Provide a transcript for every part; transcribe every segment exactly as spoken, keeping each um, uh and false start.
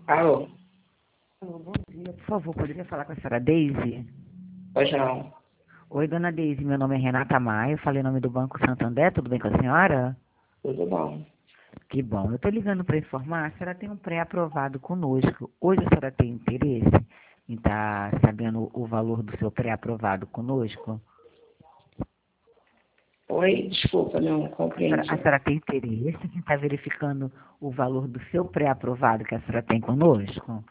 Alô? Alô, bom dia. Por favor, poderia falar com a senhora Deise? Pois não. Oi, dona Deise, meu nome é Renata Maia, eu falei em nome do Banco Santander, tudo bem com a senhora? Tudo bom. Que bom. Eu estou ligando para informar, a senhora tem um pré-aprovado conosco. Hoje a senhora tem interesse em estar sabendo o valor do seu pré-aprovado conosco? Oi, desculpa, não A senhora, compreendi. a senhora tem interesse em estar verificando o valor do seu pré-aprovado que a senhora tem conosco?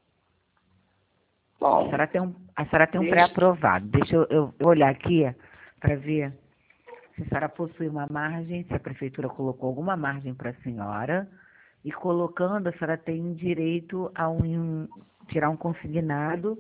A Bom, senhora tem um, a senhora tem um deixa, pré-aprovado. Deixa eu, eu olhar aqui para ver se a senhora possui uma margem, se a prefeitura colocou alguma margem para a senhora, e colocando, a senhora tem direito a um, tirar um consignado,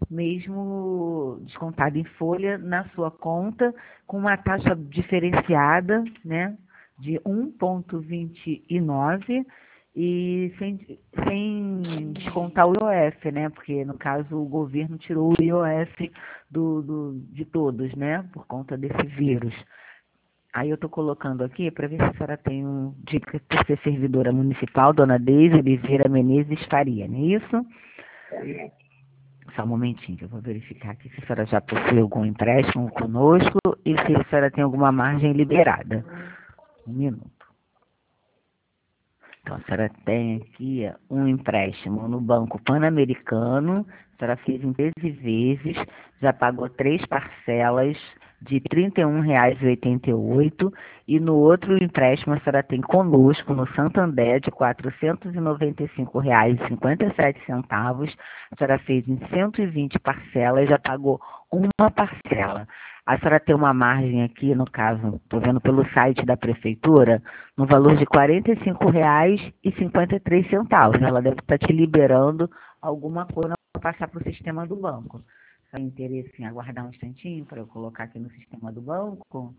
mesmo descontado em folha, na sua conta, com uma taxa diferenciada, né, de um vírgula vinte e nove e sem, sem descontar o I O F, né, porque no caso o governo tirou o I O F do, do, de todos, né, por conta desse vírus. Aí eu estou colocando aqui para ver se a senhora tem um dica por ser servidora municipal, dona Deise Oliveira Menezes Faria, não é isso? Só um momentinho, que eu vou verificar aqui se a senhora já possui algum empréstimo conosco e se a senhora tem alguma margem liberada. Um minuto. Então, a senhora tem aqui um empréstimo no Banco Pan-Americano, a senhora fez em treze vezes, já pagou três parcelas de trinta e um reais e oitenta e oito centavos e no outro empréstimo a senhora tem conosco no Santander de quatrocentos e noventa e cinco reais e cinquenta e sete centavos, a senhora fez em cento e vinte parcelas, já pagou uma parcela. A senhora tem uma margem aqui, no caso, estou vendo pelo site da prefeitura, no valor de quarenta e cinco reais e cinquenta e três centavos. Ela deve estar te liberando alguma coisa para passar para o sistema do banco. Você tem interesse em aguardar um instantinho para eu colocar aqui no sistema do banco?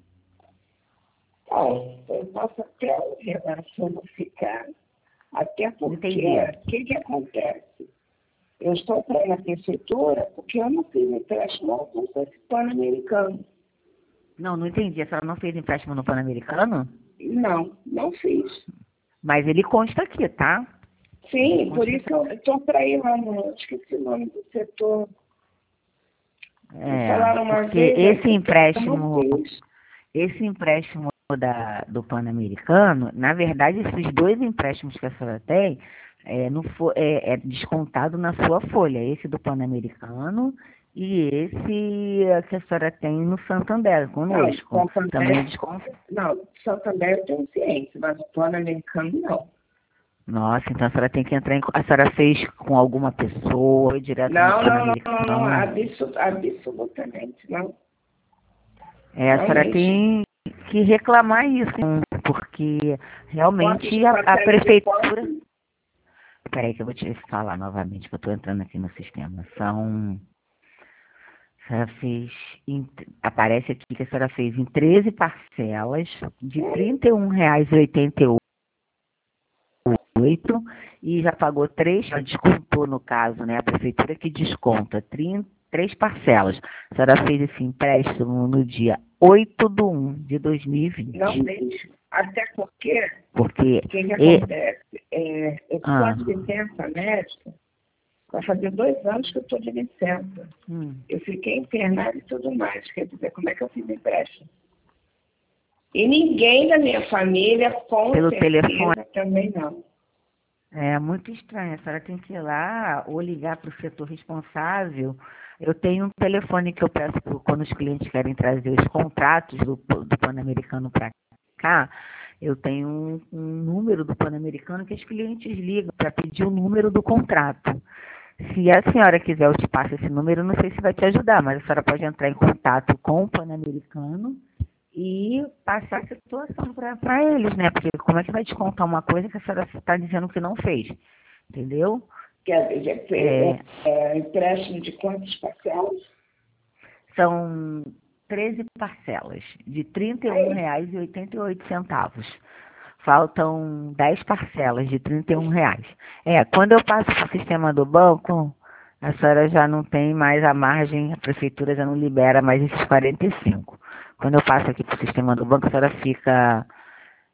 bom, eu posso até ouvir, agora se eu não ficar, até porque, Entendi. o que que acontece? Eu estou para ir na prefeitura porque eu não fiz empréstimo algum com esse Pan-Americano. Não, não entendi. A senhora não fez empréstimo no Pan-Americano? Não, não fiz. Mas ele consta aqui, tá? Sim, por isso que eu estou para ir lá no, esqueci o nome do setor. Me É, falaram uma porque vez, esse aí eu não empréstimo, fiz. esse empréstimo da, do Pan-Americano, na verdade, esses dois empréstimos que a senhora tem, é, não fo- é, é descontado na sua folha. Esse do Pan-Americano e esse que a senhora tem no Santander, Não, conosco. Também é Santander, descontado. não, Santander eu tenho ciência, mas o Pan-Americano não. Nossa, então a senhora tem que entrar em... A senhora fez com alguma pessoa, foi direto no Não, não, não, não, não, Pan-Americano. absu- absolutamente não. É, a senhora Realmente. tem que reclamar isso, porque Fotos realmente de a, a papel de prefeitura... posse. Peraí que eu vou te falar novamente, que eu estou entrando aqui no sistema. São... A senhora fez... Em, aparece aqui que a senhora fez em treze parcelas de trinta e um reais e oitenta e oito e já pagou três, já descontou no caso, né? A prefeitura que desconta trinta, três parcelas. A senhora fez esse empréstimo no dia oito de um de dois mil e vinte. Não deixo. Até porque, Porque... o que, que E, acontece? É, eu estou ah, de licença médica, vai fazer dois anos que eu estou de licença. hum, Eu fiquei internada e tudo mais. Quer dizer, como é que eu fiz empréstimo? E ninguém da minha família, com pelo telefone. certeza, também não. É muito estranho. A senhora tem que ir lá ou ligar para o setor responsável. Eu tenho um telefone que eu peço pro- quando os clientes querem trazer os contratos do, do Pan-Americano para cá. Eu tenho um, um número do Pan-Americano que os clientes ligam para pedir o número do contrato. Se a senhora quiser, eu te passo esse número, não sei se vai te ajudar, mas a senhora pode entrar em contato com o Pan-Americano e passar a situação para eles, né? Porque como é que vai descontar uma coisa que a senhora está dizendo que não fez? Entendeu? Quer dizer, é, É, é, é empréstimo de quantas parcelas? são treze parcelas de trinta e um reais e oitenta e oito centavos. Faltam dez parcelas de trinta e um reais. É, quando eu passo para o sistema do banco, a senhora já não tem mais a margem, a prefeitura já não libera mais esses quarenta e cinco. Quando eu passo aqui para o sistema do banco, a senhora fica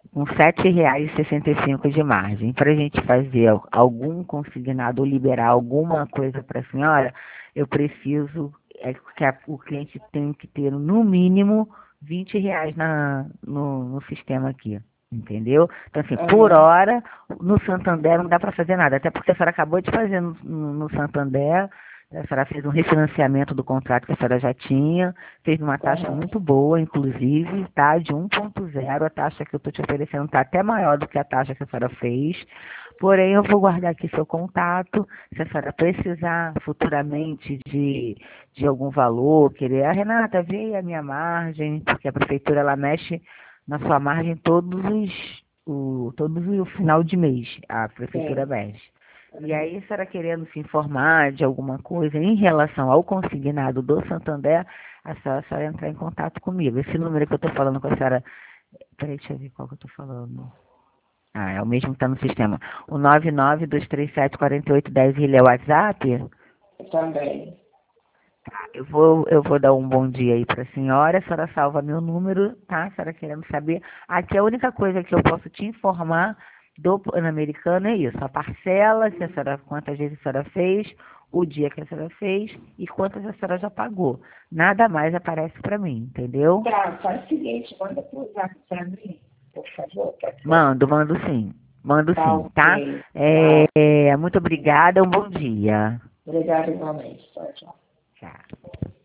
com sete reais e sessenta e cinco de margem. Para a gente fazer algum consignado ou liberar alguma coisa para a senhora, eu preciso é, que a, o cliente tem que ter no mínimo vinte reais na, no, no sistema aqui. Entendeu? Então, assim, por Aham. hora, no Santander não dá para fazer nada. Até porque a senhora acabou de fazer no, no, no Santander, a senhora fez um refinanciamento do contrato que a senhora já tinha, fez uma taxa Aham. muito boa, inclusive, tá? De um ponto zero, a taxa que eu estou te oferecendo está até maior do que a taxa que a senhora fez. Porém, eu vou guardar aqui seu contato. Se a senhora precisar futuramente de, de algum valor, querer, a Renata, vê aí a minha margem, porque a prefeitura ela mexe na sua margem todos os, o, todos o final de mês, a prefeitura Sim. mexe. E aí, a senhora querendo se informar de alguma coisa em relação ao consignado do Santander, a senhora, a senhora entrar em contato comigo. Esse número que eu estou falando com a senhora. Peraí, deixa eu ver qual que eu estou falando. Ah, é o mesmo que está no sistema. O nove nove dois três sete quatro oito um zero, ele é o WhatsApp? Também. Eu vou, eu vou dar um bom dia aí para a senhora. A senhora salva meu número, tá? A senhora querendo saber. Aqui a única coisa que eu posso te informar do Pan-Americano é isso. A parcela, se a senhora, quantas vezes a senhora fez, o dia que a senhora fez e quantas a senhora já pagou. Nada mais aparece para mim, entendeu? Tá, faz o seguinte, manda pro zap pra mim, por favor, pode ser? Mando, mando sim. Mando Tá, sim, tá? ok. É, Tá. é, muito obrigada, um bom dia. Obrigada igualmente. Tchau, tchau. Tchau.